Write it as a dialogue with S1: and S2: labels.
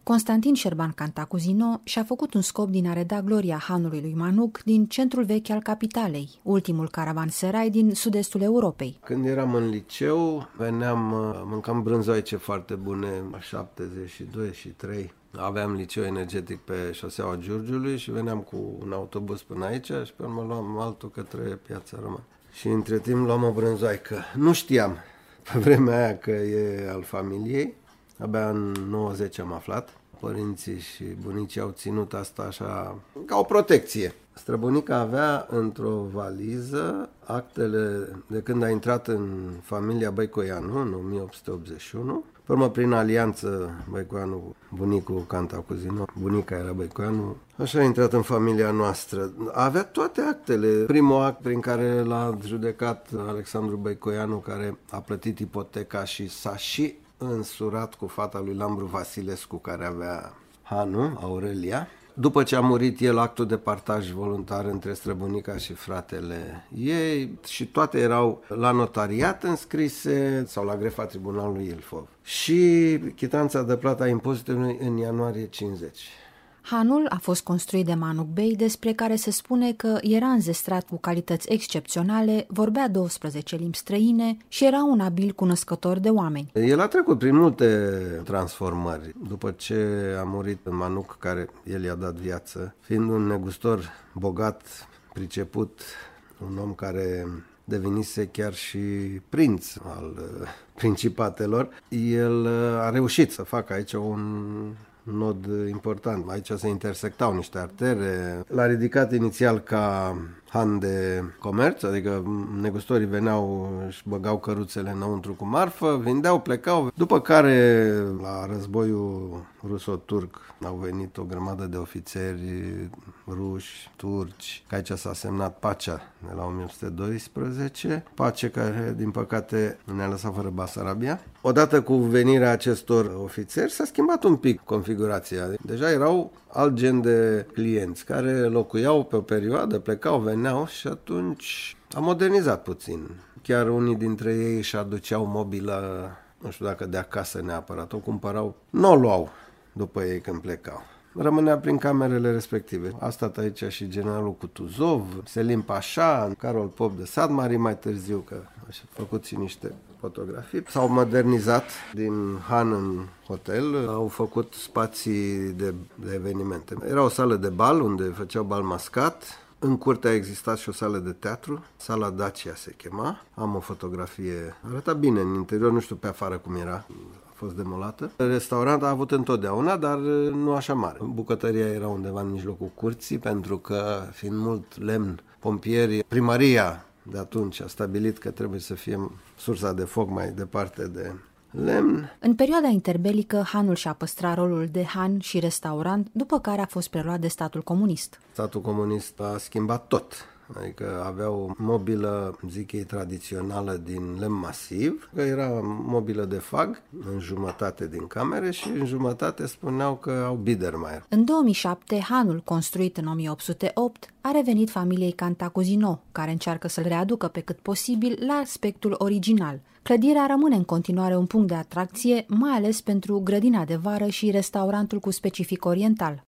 S1: Constantin Șerban Cantacuzino și-a făcut un scop din a reda gloria hanului lui Manuc din centrul vechi al capitalei, ultimul caravanserai din sud-estul Europei.
S2: Când eram în liceu, mâncam brânzoaice foarte bune, 72 și 3. Aveam liceu energetic pe șoseaua Giurgiului și veneam cu un autobuz până aici și pe urmă luam altul către Piața Roman. Și între timp luam o brânzoaică. Nu știam pe vremea aia că e al familiei. Abia în 90 am aflat. Părinții și bunicii au ținut asta așa ca o protecție. Străbunica avea într-o valiză actele de când a intrat în familia Băicoianu în 1881. Pe urmă, prin alianță, Băicoianu, bunicul Cantacuzino, bunica era Băicoianu, așa a intrat în familia noastră. Avea toate actele. Primul act prin care l-a judecat Alexandru Băicoianu, care a plătit ipoteca și s-a și însurat cu fata lui Lambru Vasilescu, care avea hanul, Aurelia. După ce a murit el, actul de partaj voluntar între străbunica și fratele ei și toate erau la notariat înscrise sau la grefa Tribunalului Ilfov. Și chitanța de plată a impozitului în ianuarie 50.
S1: Hanul a fost construit de Manuc Bey, despre care se spune că era înzestrat cu calități excepționale, vorbea 12 limbi străine și era un abil cunoscător de oameni.
S2: El a trecut prin multe transformări. După ce a murit Manuc, care el i-a dat viață, fiind un negustor bogat, priceput, un om care devenise chiar și prinț al principatelor, el a reușit să facă aici un nod important. Aici se intersectau niște artere. L-a ridicat inițial ca han de comerț, adică negustorii veneau și băgau căruțele înăuntru cu marfă, vindeau, plecau. După care, la războiul ruso-turc, au venit o grămadă de ofițeri ruși, turci, că aici s-a semnat pacea de la 1812, pace care, din păcate, ne-a lăsat fără Basarabia. Odată cu venirea acestor ofițeri s-a schimbat un pic configurația. Deja erau alt gen de clienți care locuiau pe o perioadă, plecau, veneau și atunci a modernizat puțin. Chiar unii dintre ei își aduceau mobilă, nu știu dacă de acasă neapărat, o cumpărau, nu o luau după ei când plecau. Rămânea prin camerele respective. A stat aici și generalul Kutuzov, Selim Pașa, Carol Pop de Sadmari mai târziu, că a făcut și niște fotografii. S-au modernizat din han în hotel, au făcut spații de evenimente. Era o sală de bal unde făceau bal mascat. În curte a existat și o sală de teatru, sala Dacia se chema. Am o fotografie, arăta bine în interior, nu știu pe afară cum era. A fost demolată. Restaurant a avut întotdeauna, dar nu așa mare. Bucătăria era undeva în mijlocul curții, pentru că, fiind mult lemn, pompierii, primăria de atunci a stabilit că trebuie să fie sursa de foc mai departe de lemn.
S1: În perioada interbelică, hanul și-a păstrat rolul de han și restaurant, după care a fost preluat de statul comunist.
S2: Statul comunist a schimbat tot. Adică avea o mobilă, zic ei, tradițională din lemn masiv, că era mobilă de fag în jumătate din camere și în jumătate spuneau că au Biedermeier.
S1: În 2007, hanul, construit în 1808, a revenit familiei Cantacuzino, care încearcă să-l readucă pe cât posibil la aspectul original. Clădirea rămâne în continuare un punct de atracție, mai ales pentru grădina de vară și restaurantul cu specific oriental.